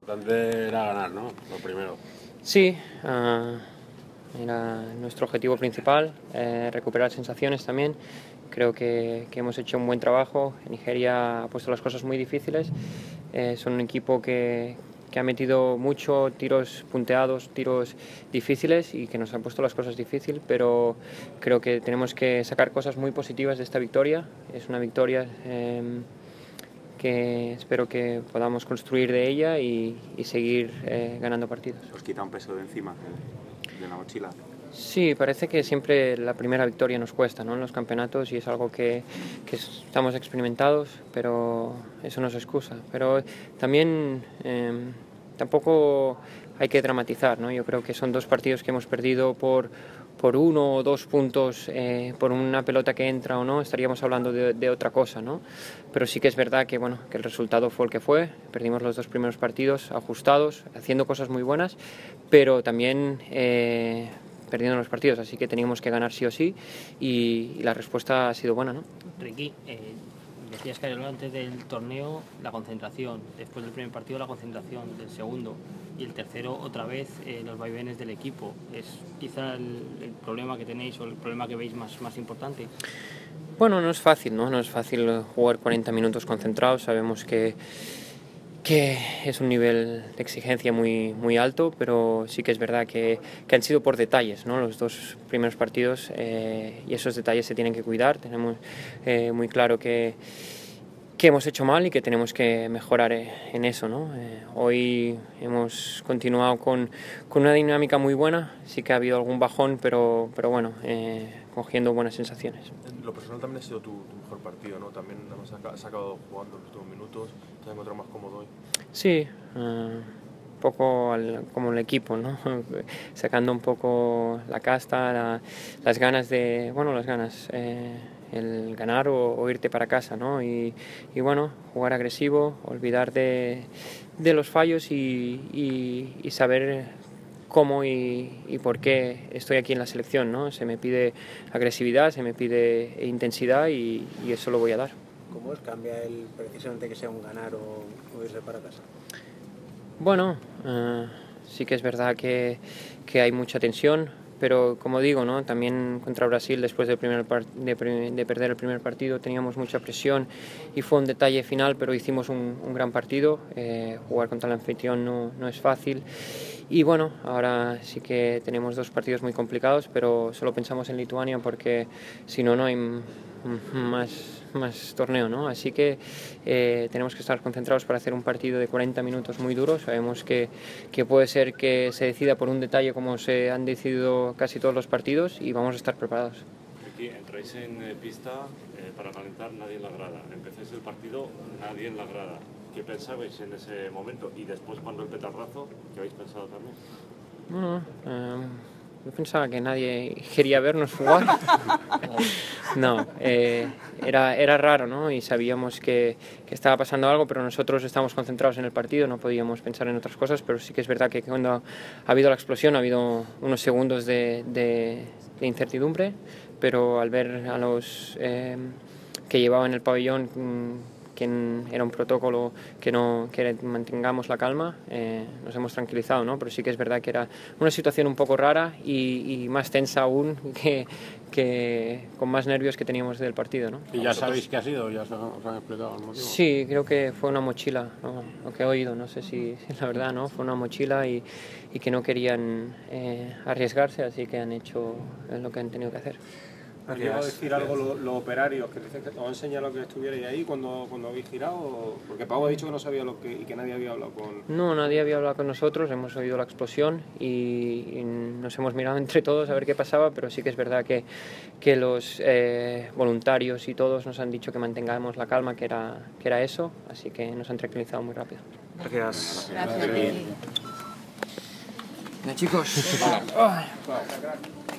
Importante era ganar, ¿no? Lo primero. Sí, era nuestro objetivo principal, recuperar sensaciones también. Creo que hemos hecho un buen trabajo. Nigeria ha puesto las cosas muy difíciles. Son un equipo que ha metido mucho, tiros punteados, tiros difíciles y que nos han puesto las cosas difíciles, pero creo que tenemos que sacar cosas muy positivas de esta victoria. Es una victoria que espero que podamos construir de ella y seguir ganando partidos. ¿Os quita un peso de encima, de la mochila? Sí, parece que siempre la primera victoria nos cuesta, ¿no?, en los campeonatos, y es algo que estamos experimentados, pero eso no es excusa. Pero también tampoco hay que dramatizar, ¿no? Yo creo que son dos partidos que hemos perdido por 1 o 2 puntos, por una pelota que entra o no, estaríamos hablando de otra cosa, ¿no? Pero sí que es verdad que, bueno, que el resultado fue el que fue. Perdimos los 2 primeros partidos ajustados, haciendo cosas muy buenas, pero también perdiendo los partidos, así que teníamos que ganar sí o sí, y la respuesta ha sido buena, ¿no? Ricky, decías que antes del torneo la concentración, después del primer partido la concentración, del segundo y el tercero otra vez los vaivenes del equipo. ¿Es quizá el problema que tenéis o el problema que veis más importante? Bueno, no es fácil, ¿no? No es fácil jugar 40 minutos concentrados. Sabemos que es un nivel de exigencia muy alto, pero sí que es verdad que han sido por detalles, ¿no?, los 2 primeros partidos, y esos detalles se tienen que cuidar. Tenemos muy claro que hemos hecho mal y que tenemos que mejorar en eso, ¿no? Hoy hemos continuado con una dinámica muy buena. Sí que ha habido algún bajón, pero bueno, cogiendo buenas sensaciones. Lo personal también ha sido tu mejor partido, ¿no? También has sacado jugando los últimos minutos, te has encontrado más cómodo hoy. Sí, un poco como el equipo, ¿no? Sacando un poco la casta, las ganas el ganar o irte para casa, ¿no? Y bueno, jugar agresivo, olvidar de los fallos y saber cómo y por qué estoy aquí en la selección, ¿no? Se me pide agresividad, se me pide intensidad y eso lo voy a dar. ¿Cómo os cambia precisamente que sea un ganar o irse para casa? Bueno, sí que es verdad que hay mucha tensión, pero como digo, ¿no?, también contra Brasil, después de perder el primer partido, teníamos mucha presión y fue un detalle final, pero hicimos un gran partido. Jugar contra el anfitrión no es fácil. Y bueno, ahora sí que tenemos 2 partidos muy complicados, pero solo pensamos en Lituania porque si no, no hay más torneo, ¿no? Así que tenemos que estar concentrados para hacer un partido de 40 minutos muy duro. Sabemos que puede ser que se decida por un detalle, como se han decidido casi todos los partidos, y vamos a estar preparados. Aquí entráis en pista para calentar, nadie en la grada. Empezáis el partido, nadie en la grada. ¿Qué pensabais en ese momento? Y después, cuando el petardazo, ¿qué habéis pensado también? Bueno, yo pensaba que nadie quería vernos jugar. No, era raro, ¿no? Y sabíamos que estaba pasando algo, pero nosotros estábamos concentrados en el partido, no podíamos pensar en otras cosas. Pero sí que es verdad que cuando ha habido la explosión ha habido unos segundos de incertidumbre, pero al ver a los que llevaban el pabellón, que era un protocolo que mantengamos la calma, nos hemos tranquilizado, ¿no? Pero sí que es verdad que era una situación un poco rara y más tensa aún, que con más nervios que teníamos del partido, ¿no? ¿Y ya sabéis qué ha sido? ¿Ya os han explicado el motivo? Sí, creo que fue una mochila, ¿no?, lo que he oído, no sé si la verdad, ¿no? Fue una mochila y que no querían arriesgarse, así que han hecho lo que han tenido que hacer. ¿Os llegó a decir algo los operarios que dicen que os han señalado que estuvierais ahí cuando habéis girado? Porque Pau ha dicho que no sabía y que nadie había hablado con... No, nadie había hablado con nosotros, hemos oído la explosión y nos hemos mirado entre todos a ver qué pasaba, pero sí que es verdad que los voluntarios y todos nos han dicho que mantengamos la calma, que era eso, así que nos han tranquilizado muy rápido. Gracias. Gracias. Chicos.